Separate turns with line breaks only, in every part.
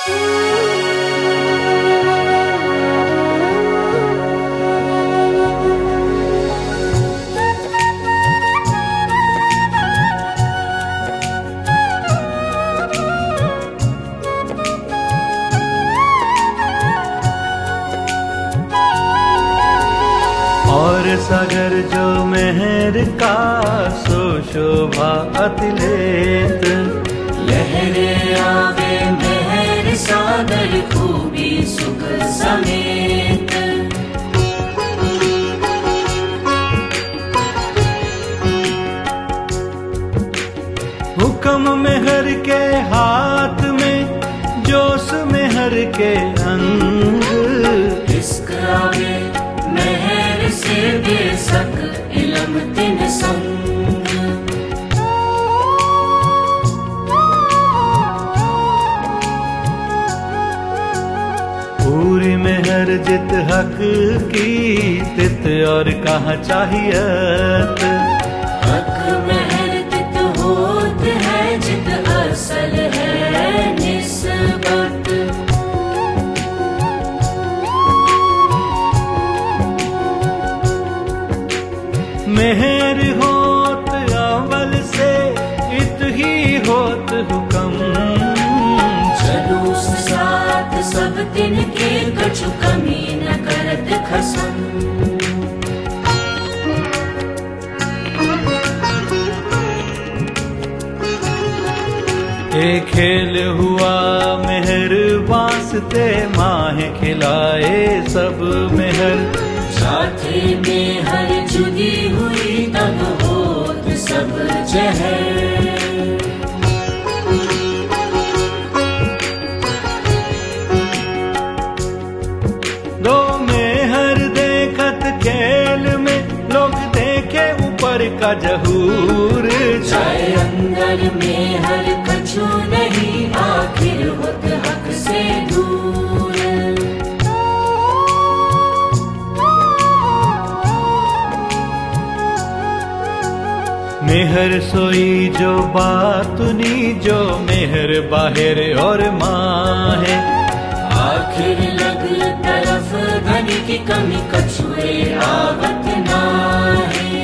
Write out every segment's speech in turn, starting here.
और सागर जो मेहर का सो शोभा अतिलेत।
लहरे आवे मेहर सागर खूबी सुख समेत।
हुक्म मेहर के हाथ में जोश मेहर के अंग।
इश्क आवे मेहर से बेसक इलम तिन संग।
पूरी मेहर जित हक की तित और कहाँ चाहियत।
हक मेहर तित होत है जित असल है निस्बत।
मेहर होत अव्वल से इत ही होत हुक्म।
जलूस साथ सब तिनके कछु कमी न करत खसम।
एक खेल हुआ मेहर वास्ते माहे खिलाए सब मेहर।
साथे में हर जुदी हुई तब होत सब जहर।
दो मेहर देखत खेल में लोग देखे ऊपर का जहूर।
चाहे अंदर में हर कछु नहीं आखिर होत हक से दूर।
मेहर सोई जो बातुनी जो मेहर बाहर और माँ है।
आखिर लग तरफ धन की कमी कछुए आवत ना है।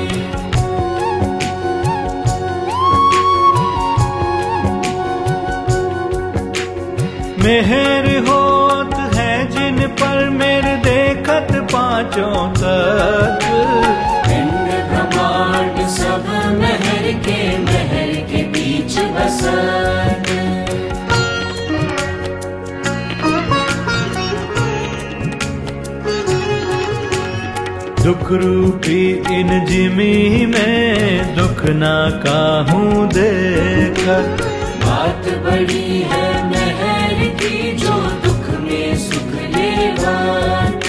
मेहर होत है जिन पर मेरे देखत पांचों तक।
पिंड ब्रह्मांड सब मेहर के बीच बसत।
दुख रूपी इन जिमी में दुख ना काहूं देखत।
बात बड़ी है मेहर की जो दुख में सुख लेवात।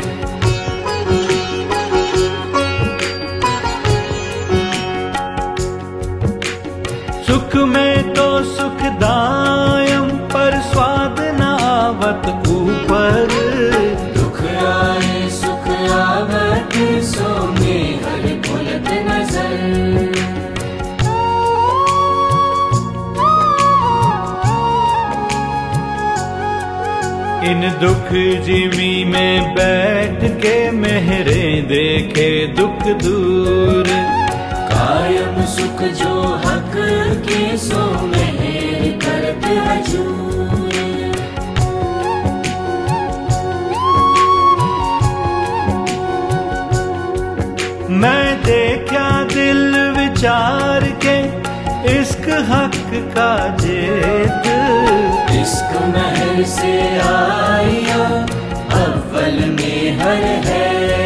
सुख में तो सुख दायम पर स्वाद न आवत ऊपर।
दुख आए सुख आवत सो मेहर भुलत नजर।
इन दुख जिमी में बैठ के मेहरे देखे दुख दूर।
कायम सुख जो हक के सो मेहर करत हजूर।
मैं देखा दिल विचार के इश्क हक का जेत।
इश्क मेहर से आया अव्वल मेहर है।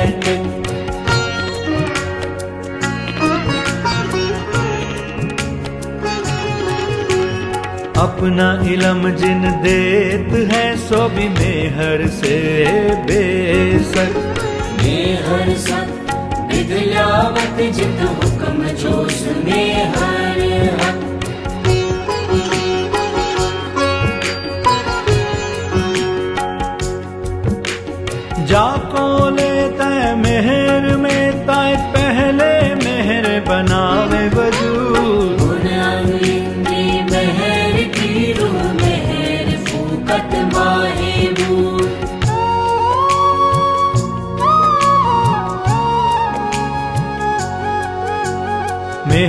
अपना इलम जिन देत है सो भी मेहर से बेसक।
मेहर सब बिदलावत जित हुक्म जोश मेहर हक।
जाको लेता है मेहर में ताए पहले मेहर बनावे वजूद।
मेहर की रूह मेहर फूकत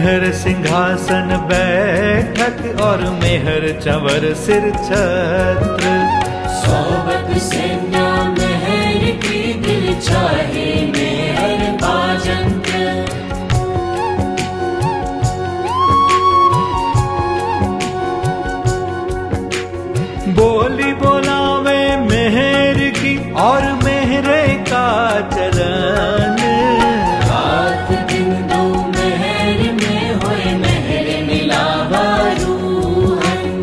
मेहर सिंहासन बैठक और मेहर चंवर सिर छत्र।
सोबत सेना मेहर की दिल चाहे मेहर बाजंत्र।
बोली बोलावे मेहर की और मेहरे का चरण।
रात दिन दो मेहर में होए मेहर मिलावा रूहन।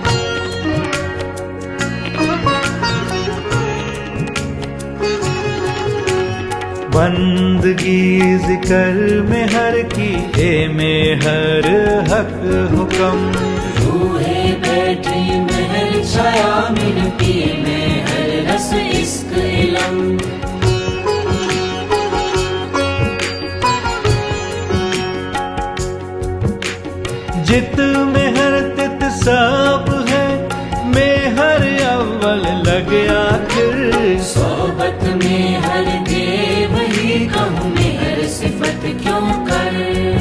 बंदगी जिक्र मेहर की ए मेहर हक हुक्म।
रूहे बैठी महल छाया मिलती महल रस इश्क इलम।
जित मेहर तित सब है मेहर अव्वल लगे आखिर।
सोबत में हर देव ही कहूँ मेहर सिफत क्यों कर।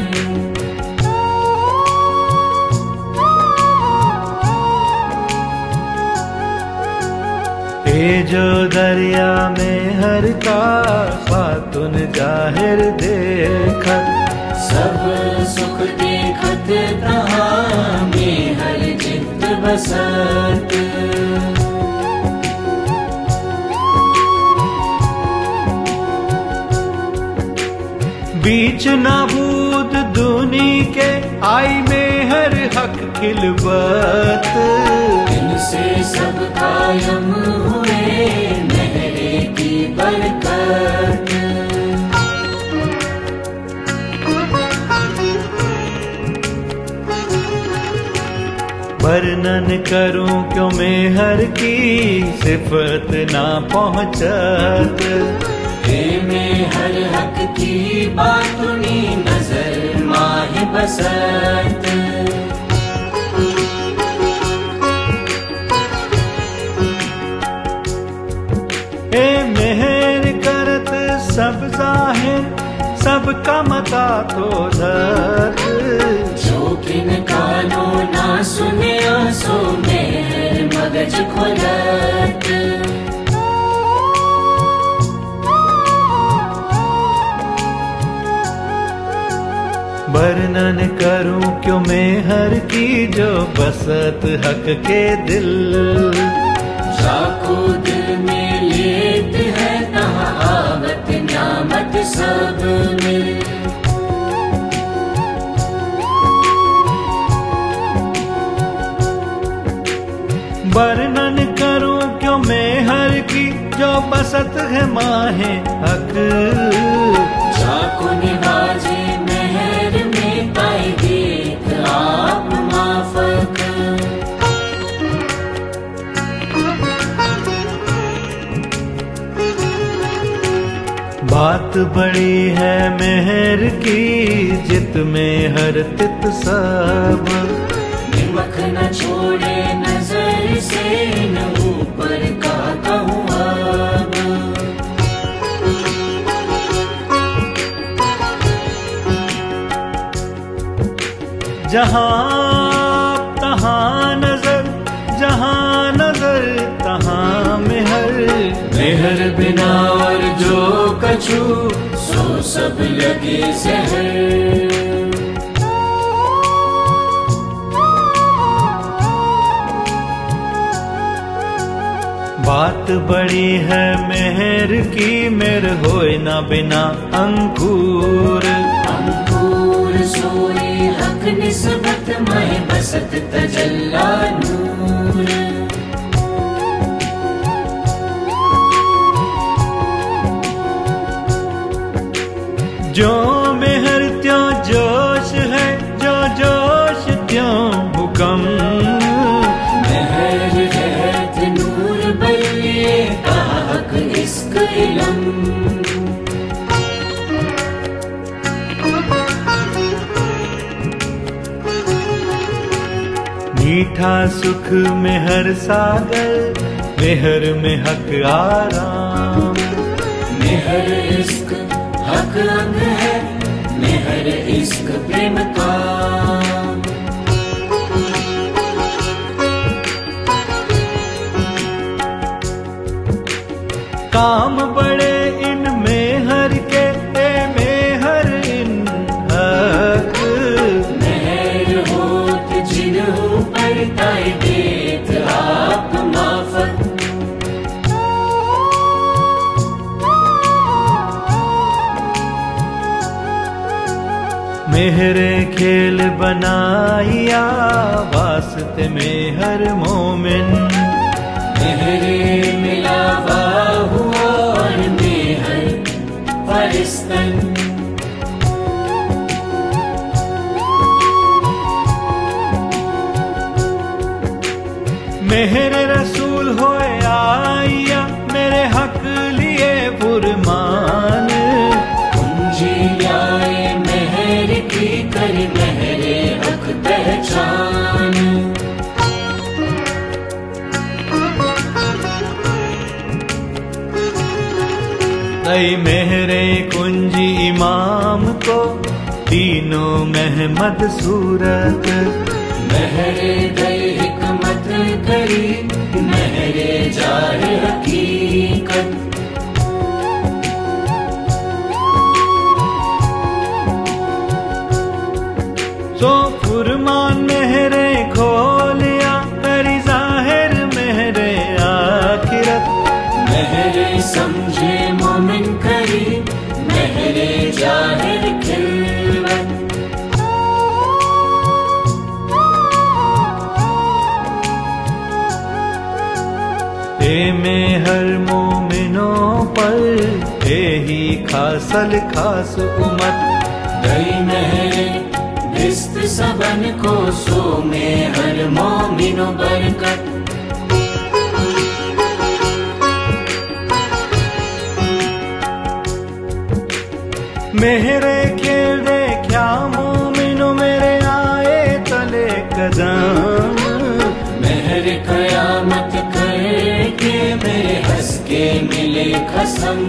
ये जो दरिया में हर का खातुन जाहिर देखत।
सब सुख देखत तहाँ में हर चित्त बसत।
बीच नाबूद दूनी के आई में हर हक खिलबत।
इनसे सब कायम हुए मेहरे की बरकत।
वर्णन करूं क्यों मेहर की सिफत ना पहुंचत।
हे मेहर हक की बातुनी नजर माह बसत।
ए मेहर करत सब जाहिर सबका मता तो धत।
जो किन कानों ना सुने सो मेहर मगज खोलत।
वर्णन करूं क्यों मेहर की जो बसत हक के दिल।
जाको दिल में लेत है तहाँ आवत न्यामत सब मिल।
वर्णन करूं क्यों मेहर की जो बसत है माहे हक।
जाको निवाजे मेहर में पाए देख आप माफक।
बात बड़ी है मेहर की जित में हर तित सब।
निमक न छोड़े नजर से न ऊपर का कहूँ अब।
जहाँ तहाँ नजर जहाँ नजर तहाँ मेहर। मेहर बिना और जो कछु
सो सब लगे जहर।
बात बड़ी है मेहर की मेर होए ना बिना अंकुर।
अंकुर सोए हक निस्बत माए बसत तजल्ला नूर।
जो मेहर त्यों जोश है जो जोश त्यों हुक्म।
मेहर रहत नूर बल्ले का हक इश्क इलम।
मीठा सुख मेहर सागर मेहर में हक आराम।
मेहर इश्क हक अंग है मेहर हर इश्क प्रेम का।
काम बड़े इनमें हर के में हर इन हक।
मेहर होत जिन्हों पर ताई देत आप माफत।
मेहरे खेल बनाइया वास्ते में हर मोमिन।
मेहरे मिलावा हुआ और मेहर फरिश्तन।
मेहरे रसूल होए आइया मेरे हक लिए फुरमान।
कुंजी आए मेहर की कर मेहरे हक पहचान।
दई मेहरे कुंजी इमाम को तीनों महमद सूरत।
मेहरे दई हिकमत करी मेहरे जाहे हकीकत।
सो फुरमान मेहरे खोलिया करी जाहिर मेहरे आखिरत।
मेहरे समझे मोमिन करी मेहरे जाहिर खिलवत।
ए में हर मोमिनों पर ही खासल खास उमत।
दई मेहरे रिश्त सबन को सो में हर मोमिनो बरकत।
मेहरे खेल देखा मोमिनो मेरे आए तले कदम।
मेहर कयामत करके मेरे हंस के मिले कसम।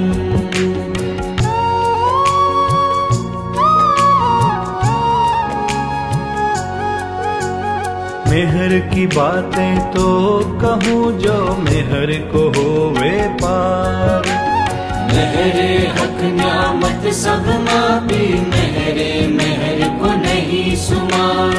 मेहर की बातें तो कहूँ जो मेहर को होवे पार।
मेहरे हक न्यामत सब मापी मेहरे मेहर को नहीं सुमार।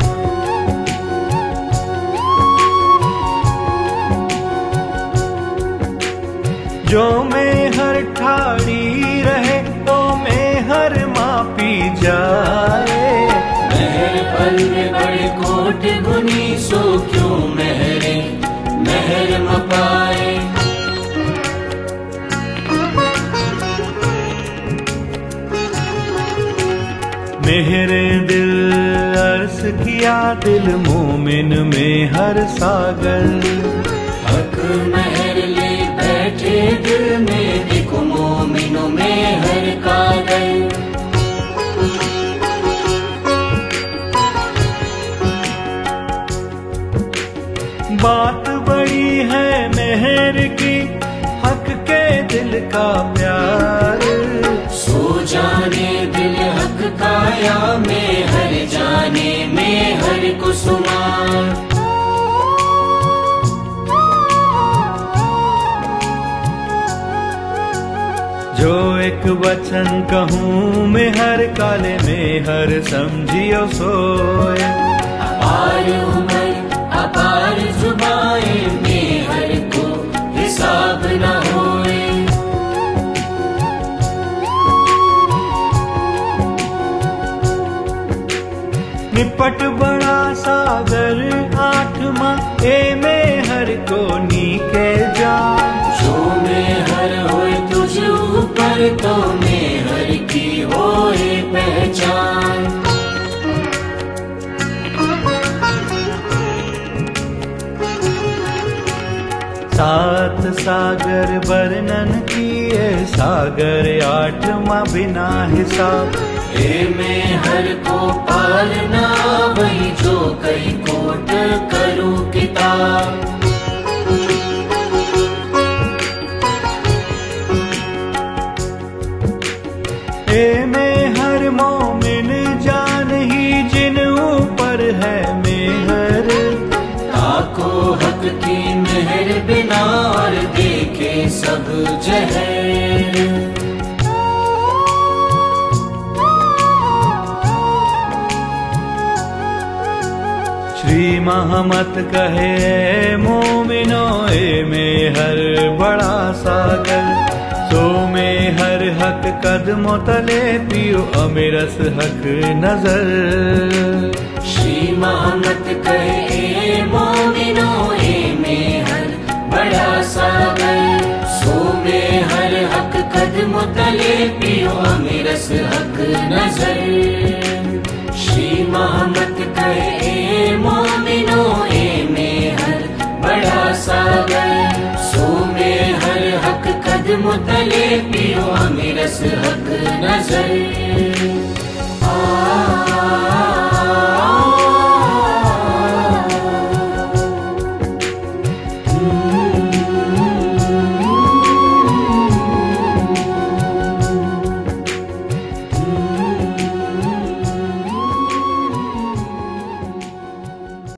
जो मेहर ठाड़ी रहे तो मेहर मापी जाए।
मेहर पल में बड़े कोट गुनी सो क्यों मेहरे मेहर मपाए।
मेहरे दिल अर्ज किया दिल मोमिन में हर सागर।
हक मेहर ले बैठे दिल में देखो मोमिनों में हर कागल।
बात बड़ी है मेहर की हक के दिल का प्यार।
सो जाने दिल हक काया में हर जाने में हर कुसुमार।
जो एक वचन कहूँ मैं हर काले में हर समझियो सोए।
अपार उमर अपार जुबाए में हर को हिसाब न होए।
निपट बड़ा सागर आठवां ए में हर को नीके जा।
जो में हर होए तुझ ऊपर तो में हर की होए पहचान।
सात सागर वर्णन किए सागर आठवां बिना हिसाब।
ए में हर को पालना वही जो कई कोट करूं किताब।
ए में हर मोमिन श्री महमत कहे मोमिनो ए में हर बड़ा सागर, सो में हर हक कदमों तले पियो अमिरस हक नजर।
श्री महमत कहे मोमिनो ए में हर बड़ा सागर, सो में हर हक कदमों तले पियो अमिरस हक नजर। श्री महमत कहे मोमिनो ए में हर बड़ा सागर, सो में हर हक कदमों तले पियो अमिरस हक नजर।